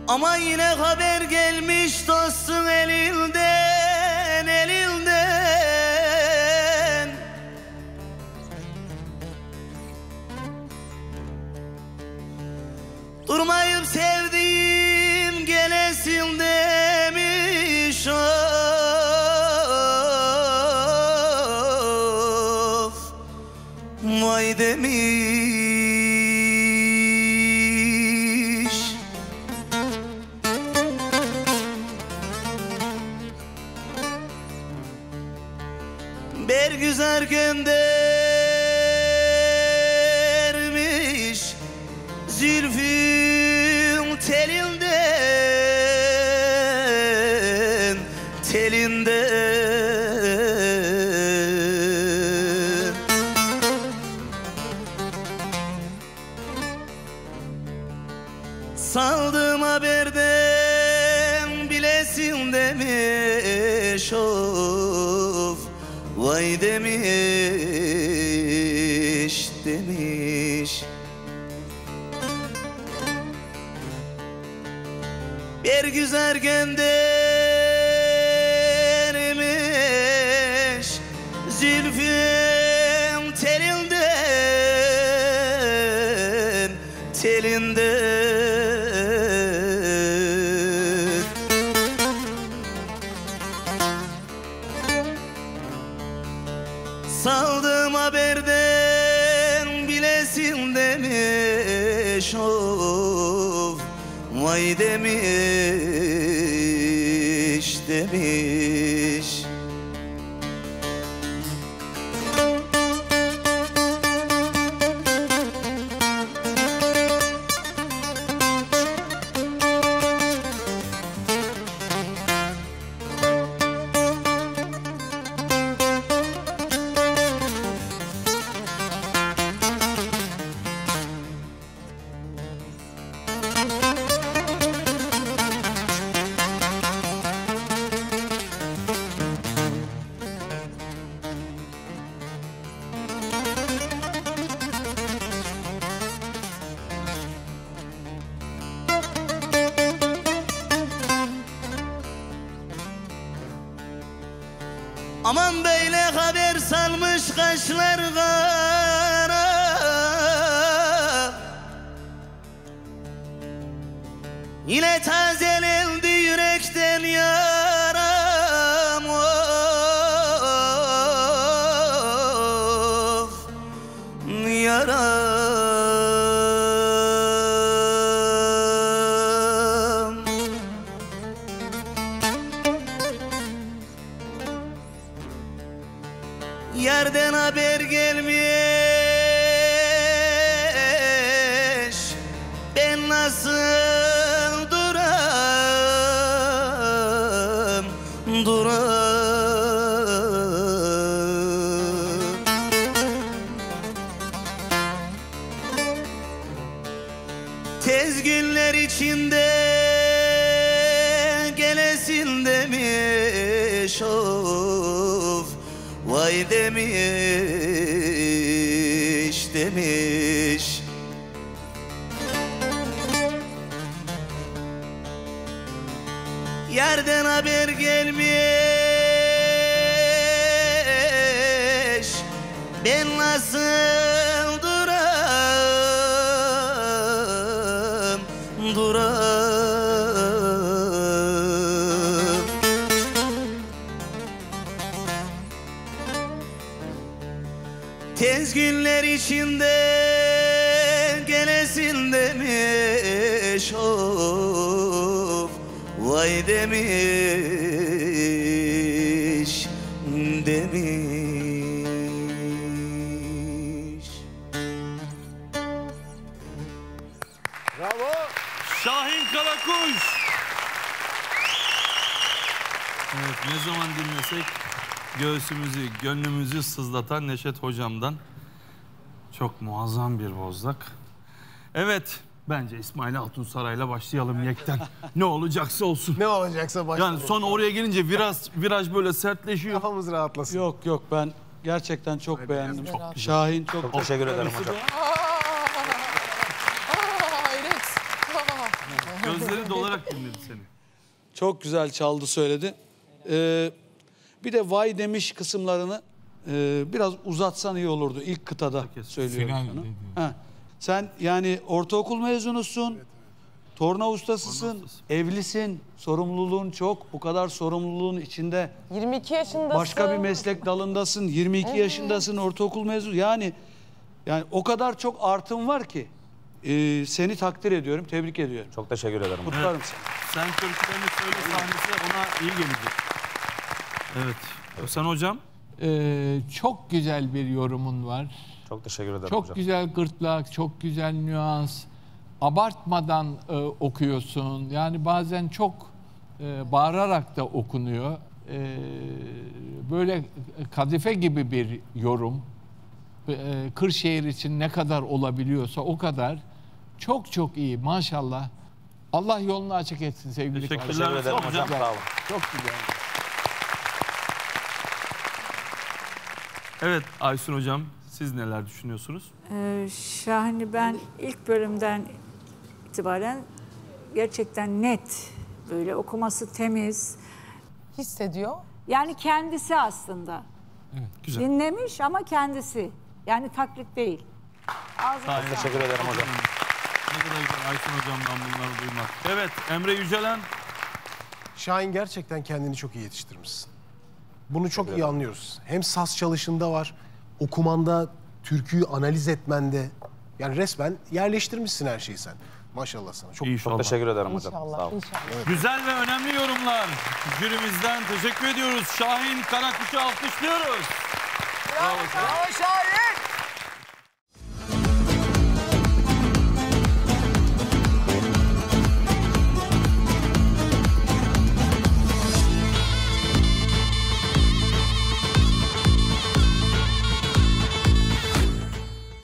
Ama yine haber gelmiş dostun elinden, elinden. Durmayıp sevdiğim gelesin demiş, of, vay demiş. Bergüzar göndermiş zülfün telinden, telinden. Saldığım haberden bilesin demiş, of, vay demiş, demiş. Bergüzar göndermiş zülfün telinden, telinden. Saldığım haberden bilesin demiş, of, vay demiş, demiş. Aman böyle haber salmış kaşlar kara, yine tazelendi yürekten yaram, of, yaram. Yerden haber gelmiş, ben nasıl duram, duram. Tez günler içinde gelesin demiş, of, vay demiş, demiş. Yerden haber gelmiş, ben nasıl duram, duram. Tez günler içinde gelesin demiş, of, vay demiş, demiş. Bravo. Şahin Karakuş. Evet, ne zaman dinlesek göğsümüzü, gönlümüzü sızlatan Neşet Hocam'dan çok muazzam bir bozlak. Evet, bence İsmail Altunsaray'la başlayalım yekten. Ne olacaksa olsun. Ne olacaksa başlayalım. Yani sonra oraya gelince viraj böyle sertleşiyor. Kafamız rahatlasın. Yok ben gerçekten çok beğendim. Şahin çok Teşekkür ederim hocam. Gözleri dolarak dinledi seni. Çok güzel çaldı söyledi. Bir de vay demiş kısımlarını biraz uzatsan iyi olurdu. İlk kıtada söylüyorum sana. Ha. Sen yani ortaokul mezunusun. Torna ustasısın. Evlisin. Sorumluluğun çok. Bu kadar sorumluluğun içinde 22 yaşındasın. başka bir meslek dalındasın. 22 yaşındasın. Ortaokul mezunu. Yani o kadar çok artın var ki seni takdir ediyorum. Tebrik ediyorum. Çok teşekkür ederim. Kutlarım seni. Sen türkülerini söyle sahnesi ona iyi gelecek. Evet. Sen hocam? Çok güzel bir yorumun var. Çok teşekkür ederim Çok hocam. güzel gırtlak, çok güzel nüans. Abartmadan okuyorsun. Yani bazen çok bağırarak da okunuyor. Böyle kadife gibi bir yorum. Kırşehir için ne kadar olabiliyorsa o kadar. Çok çok iyi maşallah. Allah yolunu açık etsin sevgili Teşekkürler. Teşekkür ederim Çok hocam. güzel. Sağ olun. Çok güzel. Evet Aysun hocam siz neler düşünüyorsunuz? Şahin'i ben ilk bölümden itibaren gerçekten net, böyle okuması temiz. Hissediyor. Yani kendisi aslında. Güzel. Dinlemiş ama kendisi. Yani taklit değil. Ağzına Aynen. sağlık. Teşekkür ederim hocam. Ne kadar güzel Aysun hocamdan bunları duymak. Evet Emre Yücelen. Şahin gerçekten kendini çok iyi yetiştirmişsin. Bunu çok iyi anlıyoruz. Hem saz çalışında var, okumanda, türküyü analiz etmende. Yani resmen yerleştirmişsin her şeyi sen. Maşallah sana. Çok İnşallah. Çok teşekkür ederim hocam. İnşallah. Sağ olun. İnşallah. Güzel ve önemli yorumlar jürimizden teşekkür ediyoruz. Şahin Karakuş'u alkışlıyoruz. Bravo Şahin.